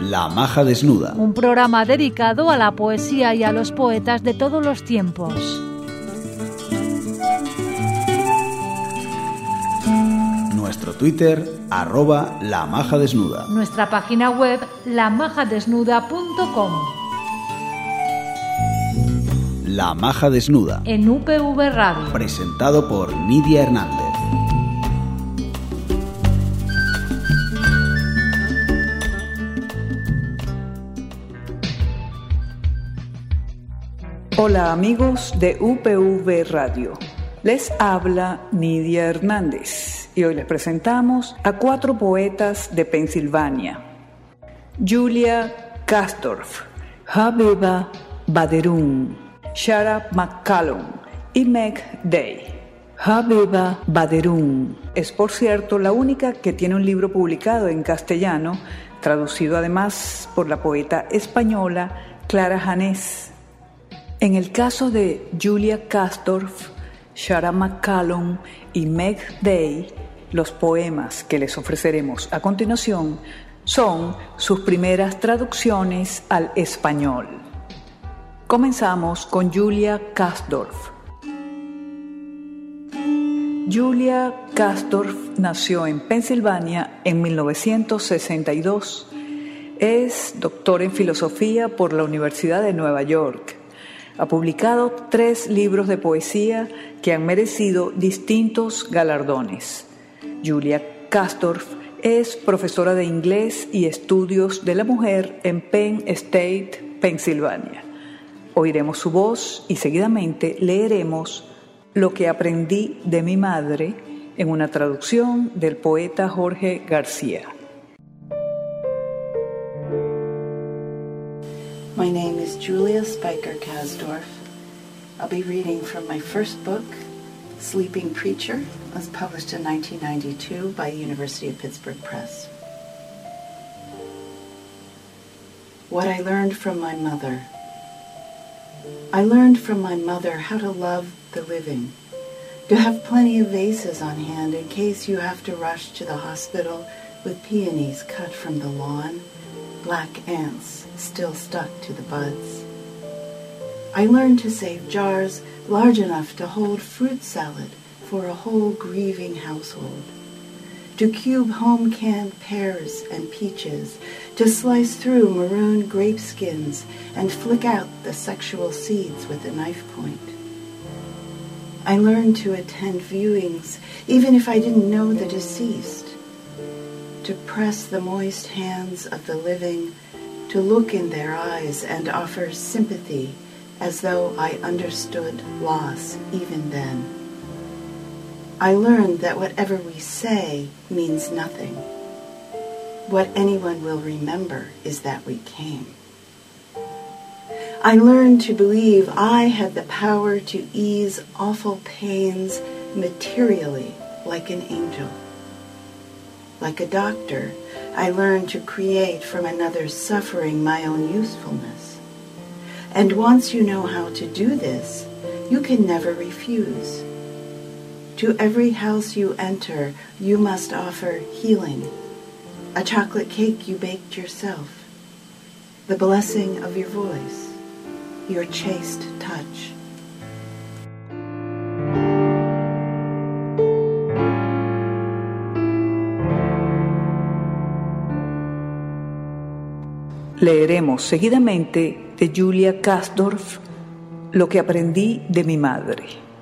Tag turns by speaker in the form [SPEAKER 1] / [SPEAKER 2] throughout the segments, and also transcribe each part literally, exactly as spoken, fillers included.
[SPEAKER 1] La Maja Desnuda.
[SPEAKER 2] Un programa dedicado a la poesía y a los poetas de todos los tiempos.
[SPEAKER 1] Nuestro Twitter, arroba La Maja Desnuda.
[SPEAKER 2] Nuestra página web, la maja desnuda punto com.
[SPEAKER 1] La Maja Desnuda.
[SPEAKER 2] En U P V Radio.
[SPEAKER 1] Presentado por Nidia Hernández.
[SPEAKER 3] Hola amigos de U P V Radio, les habla Nidia Hernández y hoy les presentamos a cuatro poetas de Pensilvania: Julia Kastorf, Habiba Baderun, Shara McCallum y Meg Day. Habiba Baderun es, por cierto, la única que tiene un libro publicado en castellano, traducido además por la poeta española Clara Janés. En el caso de Julia Kastorf, Shara McCallum y Meg Day, los poemas que les ofreceremos a continuación son sus primeras traducciones al español. Comenzamos con Julia Kastorf. Julia Kastorf nació en Pensilvania en mil novecientos sesenta y dos. Es doctora en filosofía por la Universidad de Nueva York. Ha publicado tres libros de poesía que han merecido distintos galardones. Julia Kastorf es profesora de inglés y estudios de la mujer en Penn State, Pensilvania. Oiremos su voz y seguidamente leeremos Lo que aprendí de mi madre en una traducción del poeta Jorge García.
[SPEAKER 4] My name is Julia Spiker Kastorf. I'll be reading from my first book, Sleeping Preacher. It was published in nineteen ninety-two by the University of Pittsburgh Press. What I learned from my mother. I learned from my mother how to love the living, to have plenty of vases on hand in case you have to rush to the hospital with peonies cut from the lawn, black ants still stuck to the buds. I learned to save jars large enough to hold fruit salad for a whole grieving household, to cube home-canned pears and peaches, to slice through maroon grape skins and flick out the sexual seeds with a knife point. I learned to attend viewings even if I didn't know the deceased, to press the moist hands of the living, to look in their eyes and offer sympathy as though I understood loss even then. I learned that whatever we say means nothing. What anyone will remember is that we came. I learned to believe I had the power to ease awful pains materially like an angel. Like a doctor, I learned to create from another's suffering my own usefulness. And once you know how to do this, you can never refuse. To every house you enter, you must offer healing, a chocolate cake you baked yourself, the blessing of your voice, your chaste touch.
[SPEAKER 3] Leeremos seguidamente de Julia Kastorf Lo que aprendí de mi madre.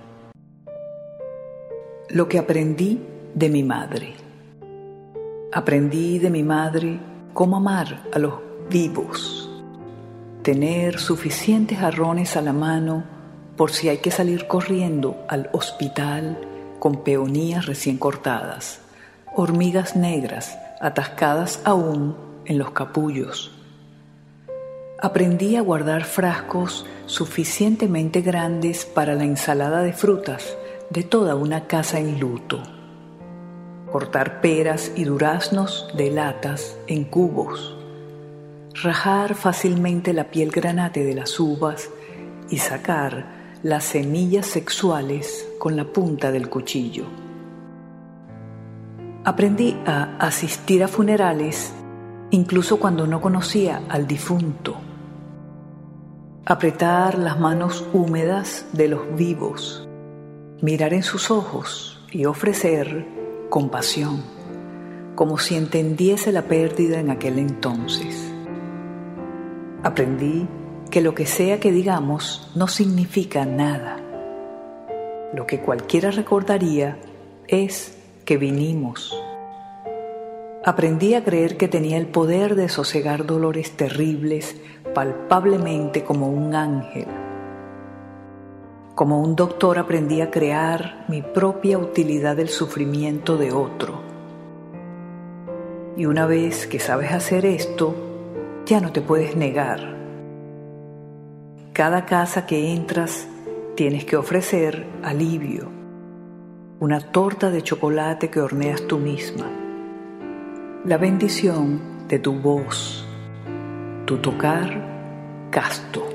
[SPEAKER 3] Lo que aprendí de mi madre. Aprendí de mi madre cómo amar a los vivos, tener suficientes jarrones a la mano por si hay que salir corriendo al hospital con peonías recién cortadas, hormigas negras atascadas aún en los capullos. Aprendí a guardar frascos suficientemente grandes para la ensalada de frutas de toda una casa en luto. Cortar peras y duraznos de latas en cubos. Rajar fácilmente la piel granate de las uvas y sacar las semillas sexuales con la punta del cuchillo. Aprendí a asistir a funerales incluso cuando no conocía al difunto. Apretar las manos húmedas de los vivos, mirar en sus ojos y ofrecer compasión, como si entendiese la pérdida en aquel entonces. Aprendí que lo que sea que digamos no significa nada. Lo que cualquiera recordaría es que vinimos. Aprendí a creer que tenía el poder de sosegar dolores terribles palpablemente como un ángel. Como un doctor aprendí a crear mi propia utilidad del sufrimiento de otro. Y una vez que sabes hacer esto, ya no te puedes negar. Cada casa que entras tienes que ofrecer alivio, una torta de chocolate que horneas tú misma, la bendición de tu voz, tu tocar casto.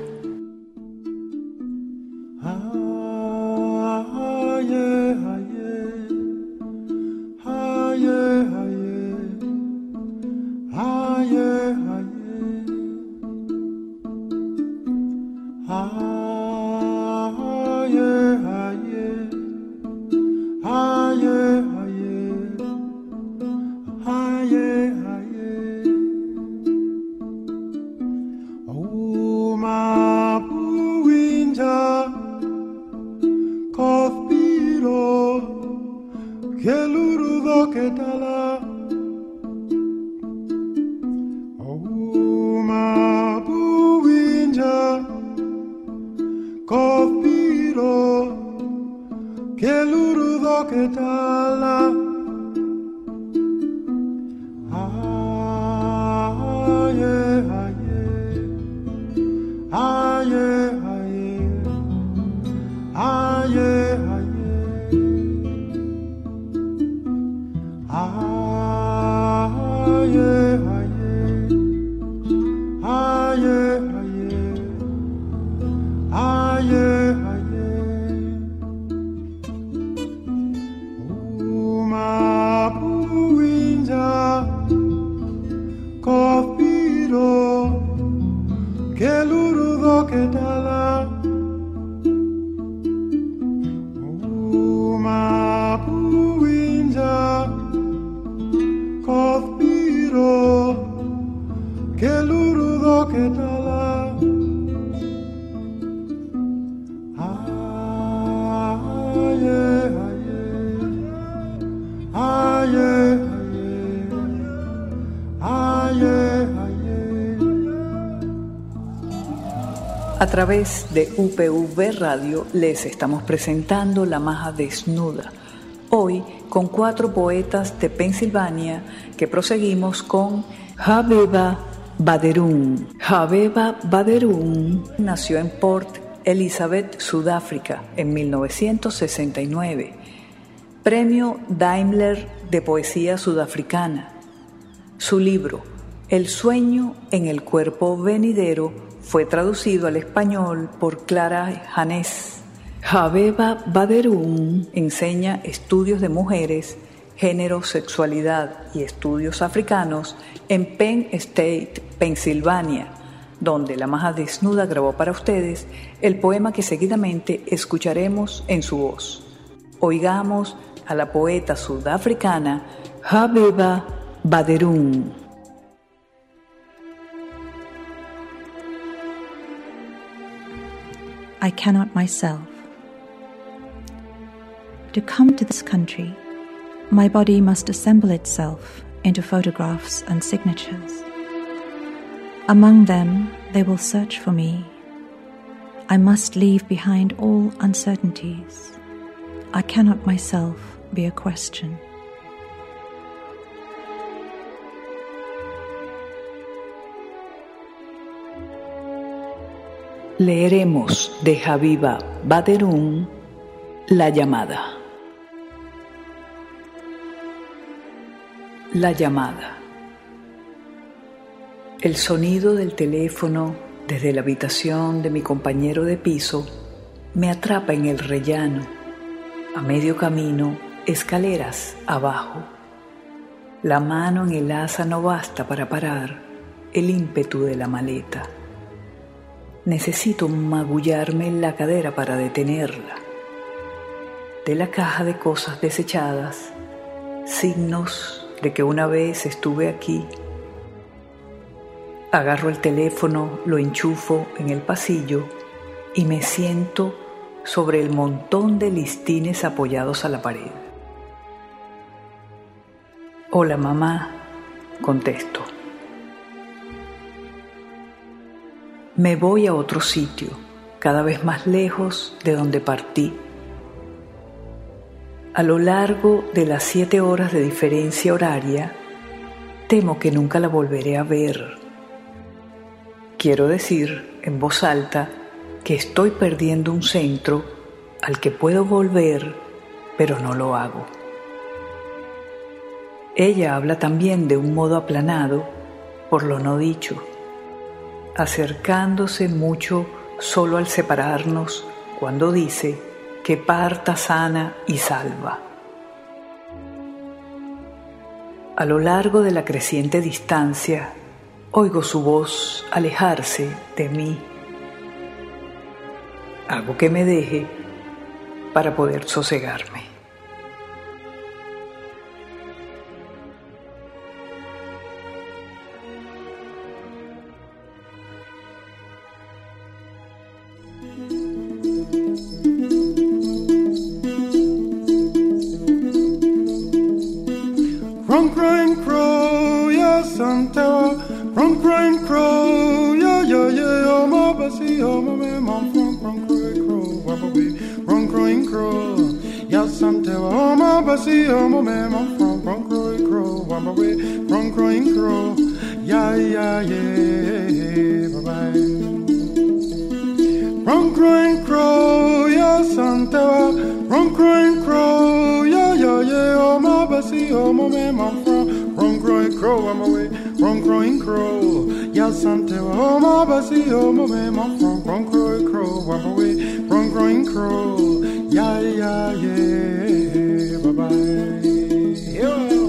[SPEAKER 3] A través de U P V Radio les estamos presentando La Maja Desnuda, hoy con cuatro poetas de Pensilvania que proseguimos con Habeba Baderun. Habeba Baderun nació en Port Elizabeth, Sudáfrica, en mil novecientos sesenta y nueve. Premio Daimler de Poesía Sudafricana. Su libro, El sueño en el cuerpo venidero, fue traducido al español por Clara Janés. Habeba Baderun enseña estudios de mujeres, género, sexualidad y estudios africanos en Penn State, Pensilvania, donde La Maja Desnuda grabó para ustedes el poema que seguidamente escucharemos en su voz. Oigamos a la poeta sudafricana Habeba Baderun.
[SPEAKER 5] I cannot myself. To come to this country, my body must assemble itself into photographs and signatures. Among them, they will search for me. I must leave behind all uncertainties. I cannot myself be a question.
[SPEAKER 3] Leeremos de Habeba Baderun La llamada. La llamada. El sonido del teléfono desde la habitación de mi compañero de piso me atrapa en el rellano, a medio camino, escaleras abajo. La mano en el asa no basta para parar el ímpetu de la maleta. Necesito magullarme en la cadera para detenerla. De la caja de cosas desechadas, signos de que una vez estuve aquí. Agarro el teléfono, lo enchufo en el pasillo y me siento sobre el montón de listines apoyados a la pared. Hola, mamá, contesto. Me voy a otro sitio, cada vez más lejos de donde partí. A lo largo de las siete horas de diferencia horaria, temo que nunca la volveré a ver. Quiero decir en voz alta que estoy perdiendo un centro al que puedo volver, pero no lo hago. Ella habla también de un modo aplanado, por lo no dicho, acercándose mucho solo al separarnos cuando dice que parta sana y salva. A lo largo de la creciente distancia, oigo su voz alejarse de mí. Hago que me deje para poder sosegarme.
[SPEAKER 6] From crying crow, yes, and terror. From crying crow, yeah, yeah, yeah, oh, my bassy, oh, my man, from, from crying crow, wap away. From crying crow, yes, and terror, oh, my bassy, oh, my man, from, from crying crow, wap away. From crying crow, yeah, yeah, yeah, bye bye. From crying crow, yes, and terror. From crying crow, yeah, yeah, yeah, oh, my bassy, oh, my man, I'm from, from crying crow, I'm away, from crying crow, yes, I'm terror, oh, my bassy, oh, my man, I'm from, from crying crow, I'm away, from crying crow, yeah, yeah, yeah, bye bye. Yeah.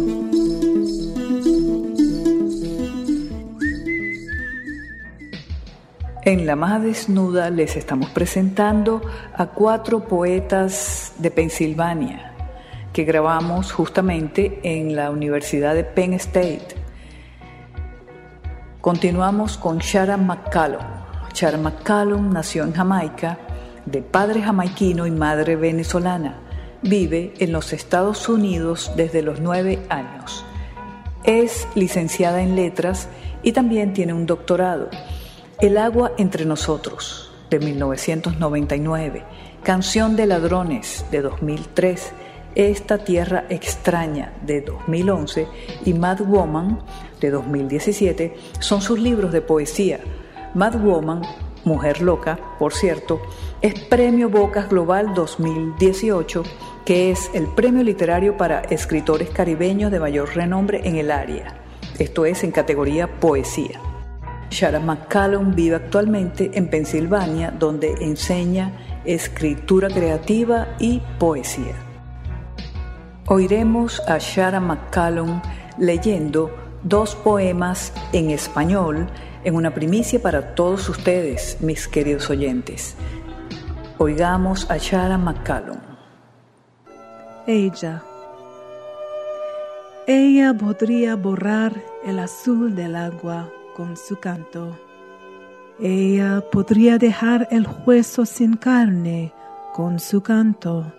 [SPEAKER 3] En La Maja Desnuda les estamos presentando a cuatro poetas de Pensilvania que grabamos justamente en la Universidad de Penn State. Continuamos con Sharon McCallum. Sharon McCallum nació en Jamaica, de padre jamaiquino y madre venezolana. Vive en los Estados Unidos desde los nueve años. Es licenciada en letras y también tiene un doctorado. El agua entre nosotros, de mil novecientos noventa y nueve, Canción de ladrones, de dos mil tres, Esta tierra extraña, de dos mil once, y Mad Woman, de dos mil diecisiete, son sus libros de poesía. Mad Woman, Mujer Loca, por cierto, es Premio Bocas Global dos mil dieciocho, que es el premio literario para escritores caribeños de mayor renombre en el área. Esto es en categoría poesía. Sharon McCallum vive actualmente en Pensilvania, donde enseña escritura creativa y poesía. Oiremos a Sharon McCallum leyendo dos poemas en español en una primicia para todos ustedes, mis queridos oyentes. Oigamos a Sharon McCallum.
[SPEAKER 7] Ella. Ella podría borrar el azul del agua con su canto. Ella podría dejar el hueso sin carne con su canto.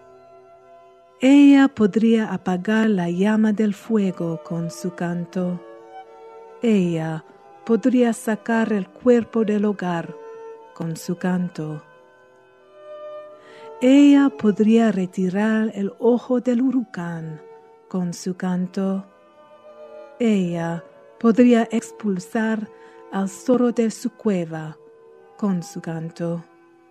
[SPEAKER 7] Ella podría apagar la llama del fuego con su canto. Ella podría sacar el cuerpo del hogar con su canto. Ella podría retirar el ojo del huracán con su canto. Ella podría expulsar al zorro de su cueva con su canto.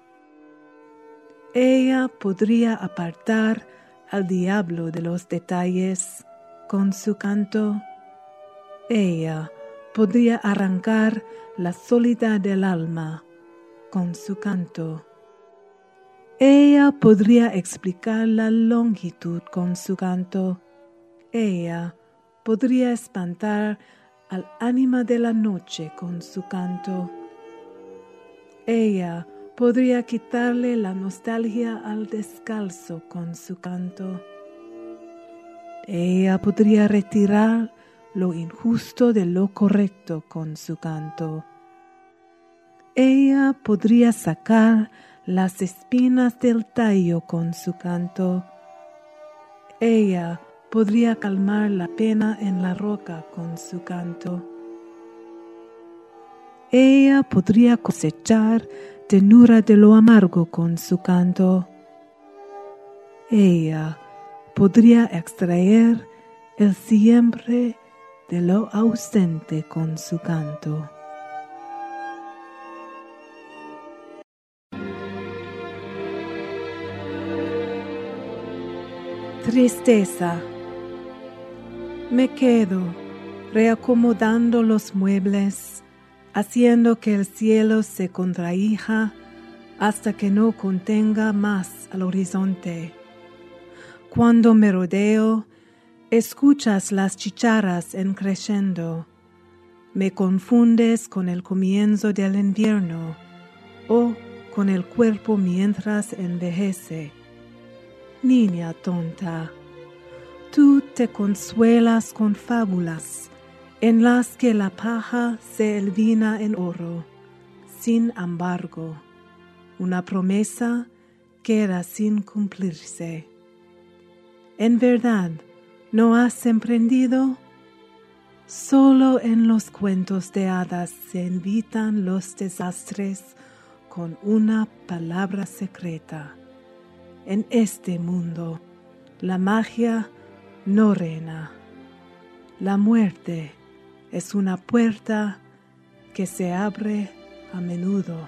[SPEAKER 7] Ella podría apartar al diablo de los detalles con su canto. Ella podría arrancar la soledad del alma con su canto. Ella podría explicar la longitud con su canto. Ella podría espantar al ánima de la noche con su canto. Ella podría quitarle la nostalgia al descalzo con su canto. Ella podría retirar lo injusto de lo correcto con su canto. Ella podría sacar las espinas del tallo con su canto. Ella podría calmar la pena en la roca con su canto. Ella podría cosechar tenura de lo amargo con su canto. Ella podría extraer el siempre de lo ausente con su canto. Tristeza. Me quedo reacomodando los muebles, haciendo que el cielo se contraija hasta que no contenga más al horizonte. Cuando me rodeo, escuchas las chicharras en crescendo. Me confundes con el comienzo del invierno o con el cuerpo mientras envejece. Niña tonta, tú te consuelas con fábulas en las que la paja se ilumina en oro. Sin embargo, una promesa queda sin cumplirse. En verdad, ¿no has emprendido? Solo en los cuentos de hadas se invitan los desastres con una palabra secreta. En este mundo, la magia no reina. La muerte es una puerta que se abre a menudo.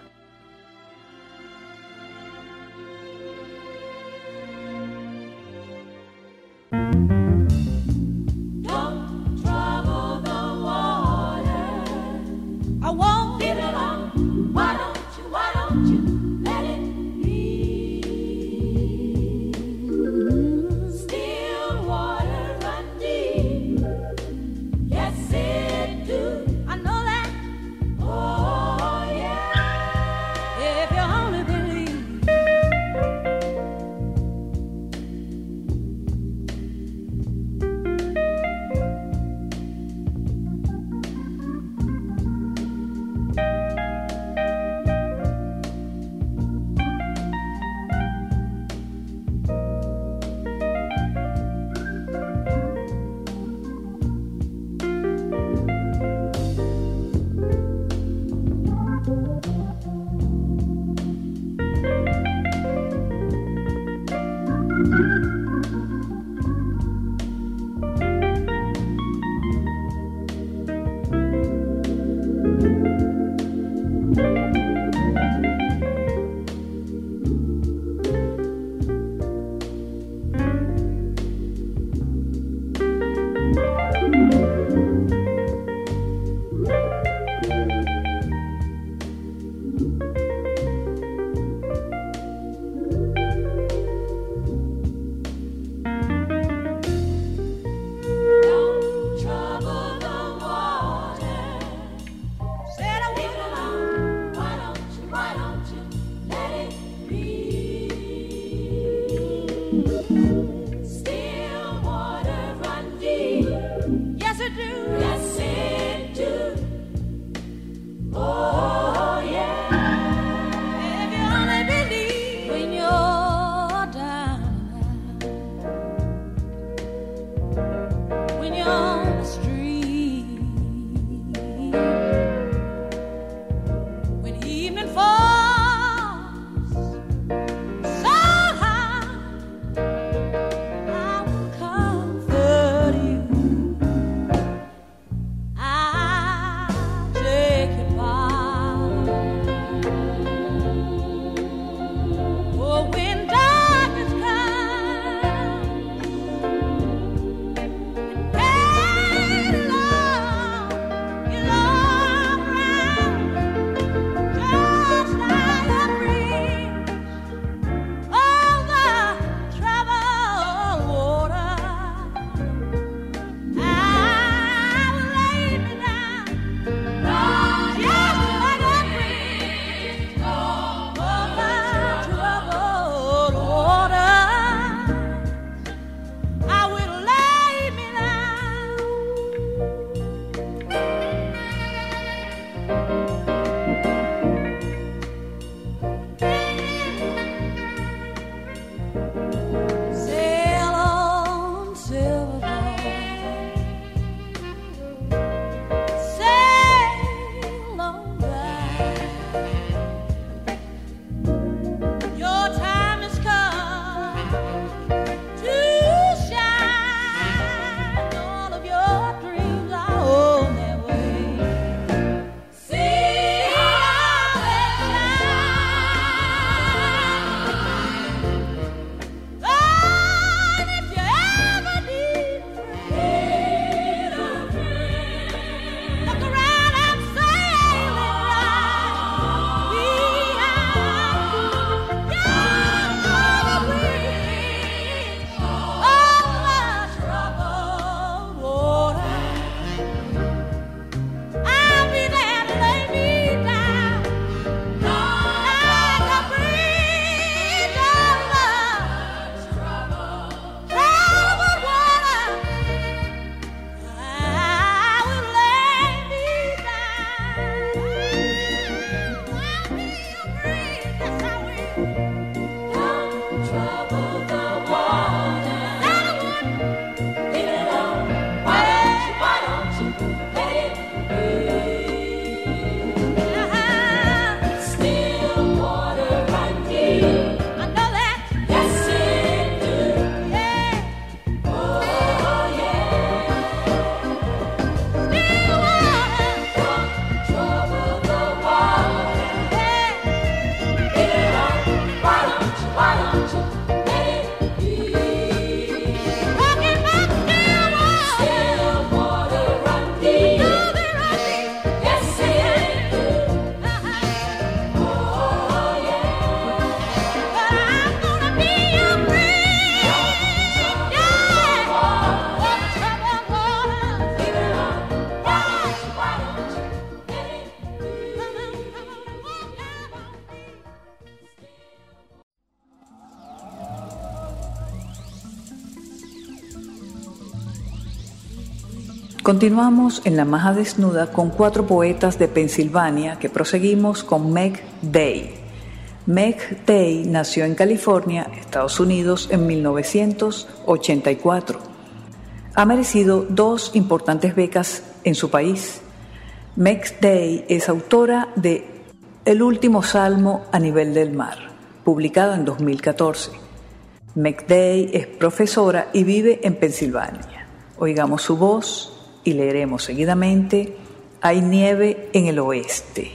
[SPEAKER 3] Continuamos en La Maja Desnuda con cuatro poetas de Pensilvania que proseguimos con Meg Day. Meg Day nació en California, Estados Unidos, en mil novecientos ochenta y cuatro. Ha merecido dos importantes becas en su país. Meg Day es autora de El último salmo a nivel del mar, publicado en dos mil catorce. Meg Day es profesora y vive en Pensilvania. Oigamos su voz y leeremos seguidamente Hay nieve en el oeste.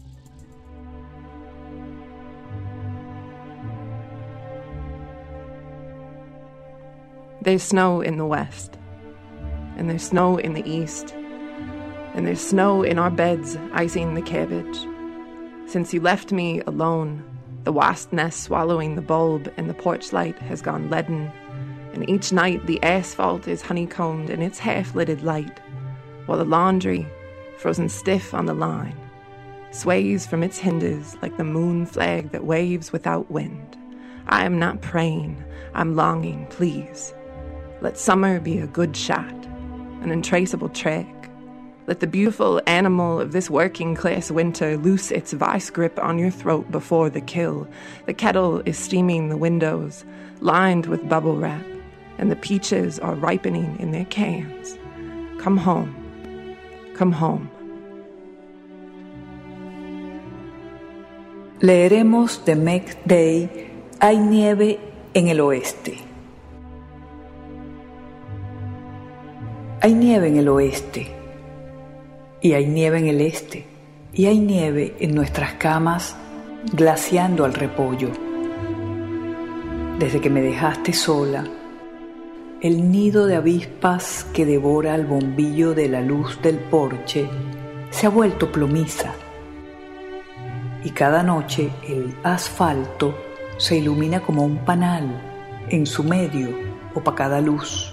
[SPEAKER 8] There's snow in the west, and there's snow in the east, and there's snow in our beds icing the cabbage. Since you left me alone, the wasp nest swallowing the bulb and the porch light has gone leaden, and each night the asphalt is honeycombed in its half-lidded light, while the laundry, frozen stiff on the line, sways from its hinges like the moon flag that waves without wind. I am not praying, I'm longing, please. Let summer be a good shot, an untraceable track. Let the beautiful animal of this working-class winter loose its vice grip on your throat before the kill. The kettle is steaming the windows, lined with bubble wrap, and the peaches are ripening in their cans. Come home. Come home.
[SPEAKER 3] Leeremos de Meg Day, Hay nieve en el oeste. Hay nieve en el oeste, y hay nieve en el este, y hay nieve en nuestras camas, glaciando al repollo. Desde que me dejaste sola, el nido de avispas que devora el bombillo de la luz del porche se ha vuelto plomiza, y cada noche el asfalto se ilumina como un panal, en su medio opacada luz.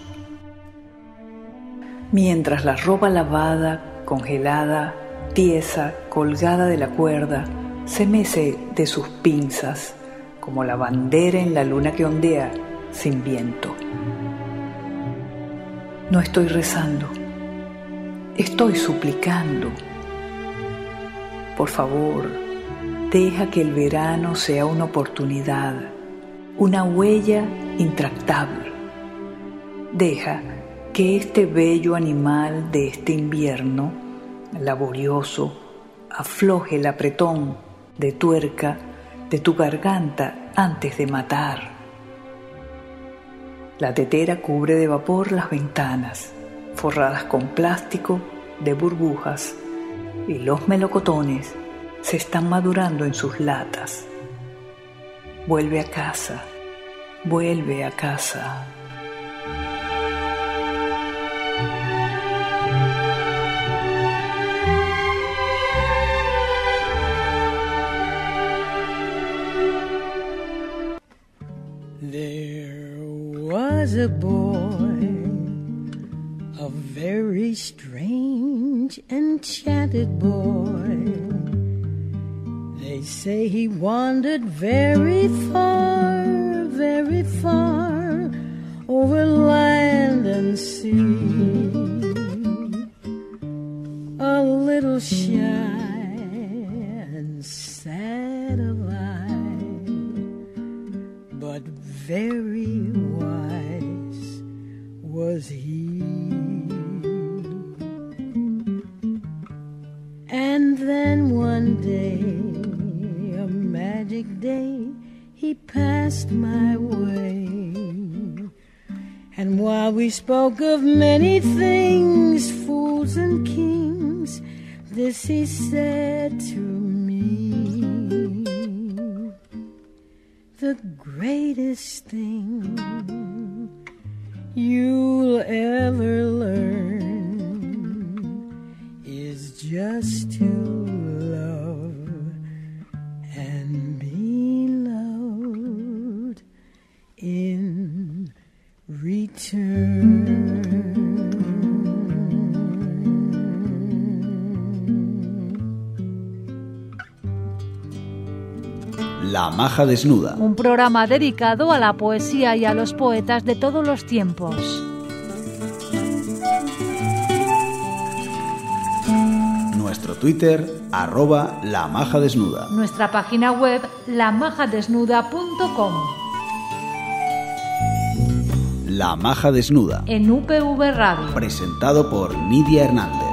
[SPEAKER 3] Mientras la ropa lavada, congelada, tiesa, colgada de la cuerda, se mece de sus pinzas, como la bandera en la luna que ondea sin viento. No estoy rezando, estoy suplicando. Por favor, deja que el verano sea una oportunidad, una huella intractable. Deja que este bello animal de este invierno, laborioso, afloje el apretón de tuerca de tu garganta antes de matar. La tetera cubre de vapor las ventanas, forradas con plástico de burbujas, y los melocotones se están madurando en sus latas. Vuelve a casa, vuelve a casa.
[SPEAKER 9] Was a boy, a very strange, enchanted boy. They say he wandered very far, very far, over land and sea. A little shy and sad of eye, but very wise was he. And then one day, a magic day, he passed my way. And while we spoke of many things, fools and kings, this he said to me: the greatest thing you'll ever learn is just to love and be loved in return.
[SPEAKER 1] La Maja Desnuda.
[SPEAKER 2] Un programa dedicado a la poesía y a los poetas de todos los tiempos.
[SPEAKER 1] Twitter, arroba La Maja Desnuda.
[SPEAKER 2] Nuestra página web, la maja desnuda punto com.
[SPEAKER 1] La Maja Desnuda.
[SPEAKER 2] En U P V Radio.
[SPEAKER 1] Presentado por Nidia Hernández.